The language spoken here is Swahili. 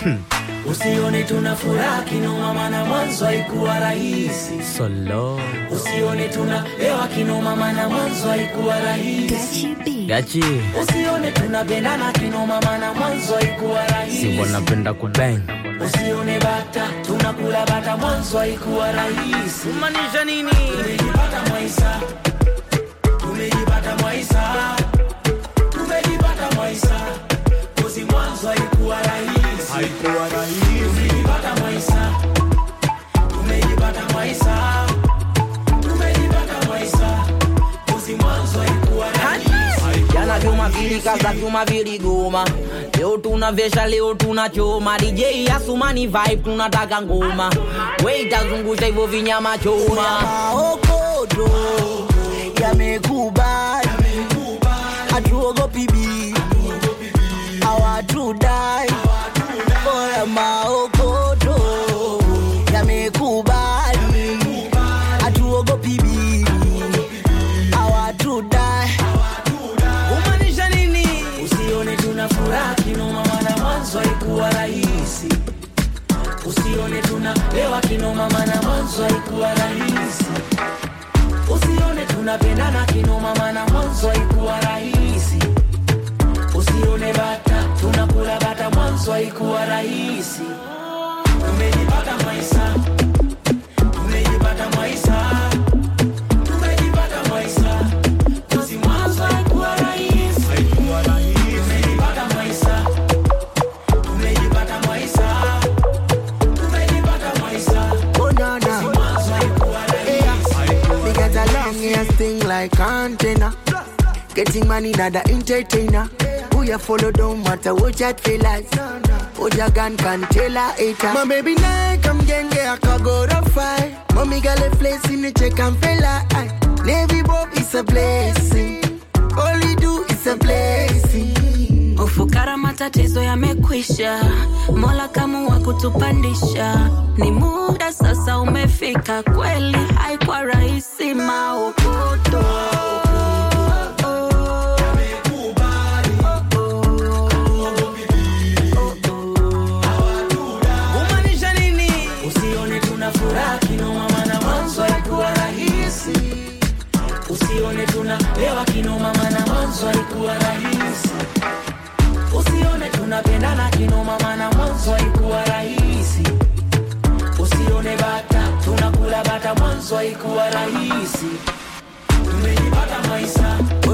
Usione tunafurahi kinoma maana mwanzo haikuwa rahisi. Solo. Usione tunaelewa kinoma maana mwanzo haikuwa rahisi. Gachi. Usione tunapendana kinoma maana mwanzo haikuwa rahisi. Simbo napenda kubang. Usione bata tunakula bata mwanzo haikuwa rahisi. Kumaanisha nini? Tumejipata maisha. Tumejipata maisha. Tumejipata maisha. Kozi mwanzo haikuwa rahisi. Haikuwa rahisi. Tumejipata maisha. Tumejipata maisha. Tumejipata maisha. Kozi mwanzo haikuwa rahisi. Jana vyuma vilikaza vyuma viligoma. Leo tunavesha leo tunachoma. DJ Asumani vibe tunataka ngoma. Wait azungusha hivyo vinyama choma. Maokodo yamekubali. Hatuogopi bibi. Hawatudai. Oya maokodo yamekubali. Hatuogopi bibi. Hawatudai. Kumaanisha nini? Usione tunafurahi kinoma maana mwanzo haikuwa rahisi. Usione tunalewa kinoma maana mwanzo haikuwa rahisi. Usione tunapendana kinoma maana mwanzo haikuwa rahisi. Usione bata tunakula bata mwanzo haikuwa rahisi. Tumejipata maisha. Tumejipata maisha. Tumejipata maisha. Kozi mwanzo haikuwa rahisi. Haikuwa rahisi. Tumejipata maisha. Tumejipata maisha. Tumejipata maisha. Oh no no. Mwanzo haikuwa rahisi. We got a long ass thing like antenna. Getting money not the entertainer. Who you follow don't matter what you feel like. What your gun can tell her hater. My baby now come genge I can go to fight. Mommy got a place in the check and feel like Navy Bob is a blessing. All we do is a blessing. Ufukara matatizo yamekwisha. Mola kamua kutupandisha. Ni muda sasa umefika. Kweli haikuwa rahisi maokoto. Kumaanisha nini? Usione tunafurahi kinoma maana mwanzo haikuwa rahisi. Usione tunalewa kinoma maana mwanzo haikuwa rahisi. Usione tunapendana kinoma maana mwanzo haikuwa rahisi. Usione bata tunakula bata mwanzo haikuwa rahisi. Tumejipata maisha.